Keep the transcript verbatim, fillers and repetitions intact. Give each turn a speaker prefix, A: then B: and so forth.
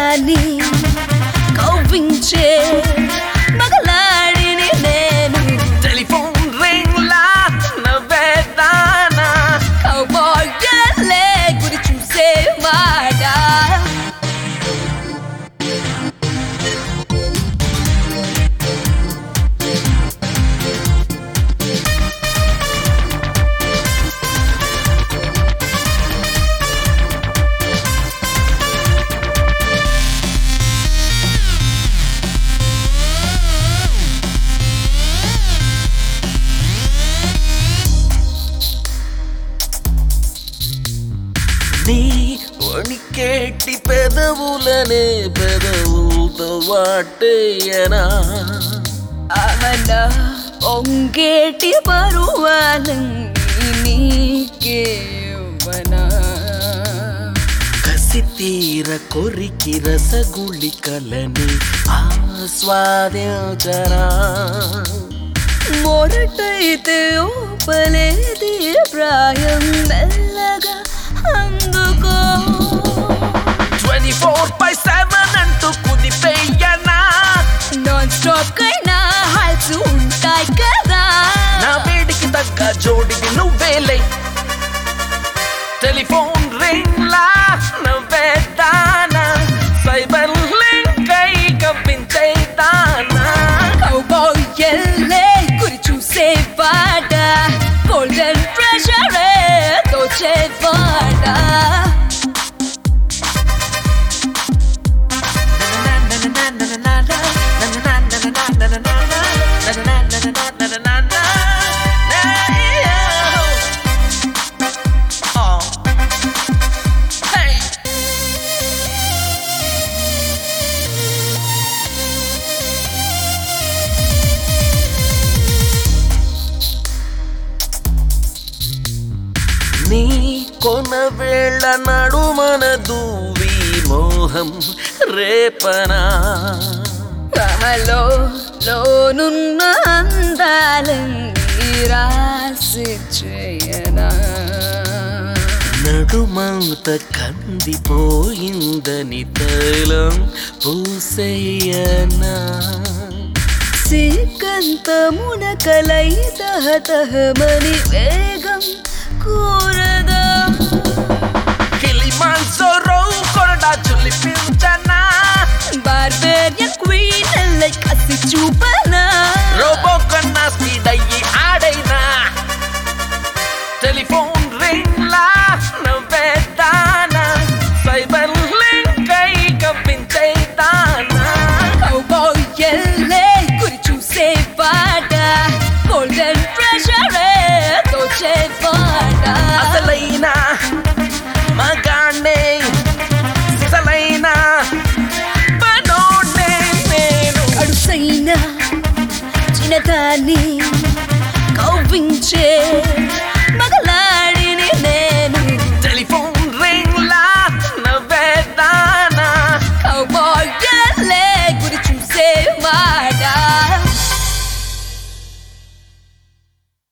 A: చిన్నదాన్ని కవ్వించే మగలాడిని నేను
B: టెలిఫోన్ రింగ్ లా నవ్వేదానా
A: కౌబాయ్ గర్లే గురి చూసే మాట
B: నీ వణికేటి పెదవులనే పెదవులతో వాటేయనా
A: అహనా ఒంగేటి పరువాలన్నీ నీకేవనా
B: కసి తీర కొరికి రసగుళికలని ఆస్వాదించరా
A: మొరటైతే ఓపలేది ప్రాయం మెల్లగా అందుకో
B: ట్వంటీ ఫోర్ బై సెవెన్ అంటూ కుదిపేయనా
A: నాన్ స్టాప్ కైనా హాల్స్ ఉంటాయి కదా
B: నా వేడికి తగ్గ జోడికి నువ్వేలే టెలిఫోన్ రింగ్ లా నవ్వేదానా సైబర్ లింక్ అయి కవ్వించేదానా
A: కౌబాయ్ ఎల్లే గురి చూసే పాట గోల్డెన్ ట్రెజరే దోచే పాట
B: నీ కొన వేళ నడుమన దూవి మోహం రేపనా
A: కహలో లోనున్న అందాలన్నీ రాసి చేయనా
B: నడుమంత కందిపోయిందని తైలం పూసయ్యనా
A: సికంత మునకలై తహతహమని వేగం కూరదా
B: కిలిమాంజారో కొరడా చులిపించనా
A: బార్బేరియన్ క్వీన్ అల్లై కసి చూపనా
B: రోబో కన్నా స్పీడ్ అయ్యి ఆడైనా టెలిఫోన్ రింగ్ లా నవ్వేదానా సైబర్ లింక్ అయి కవ్వించేదానా
A: కౌబాయ్ ఎల్లే గురి చూసే పాట గోల్డెన్ ట్రెజరే దోచే పాట
B: అసలైన మగాణ్ణే అసలైన పనోడ్నే నేను
A: అడుసైన చిన్నదాన్ని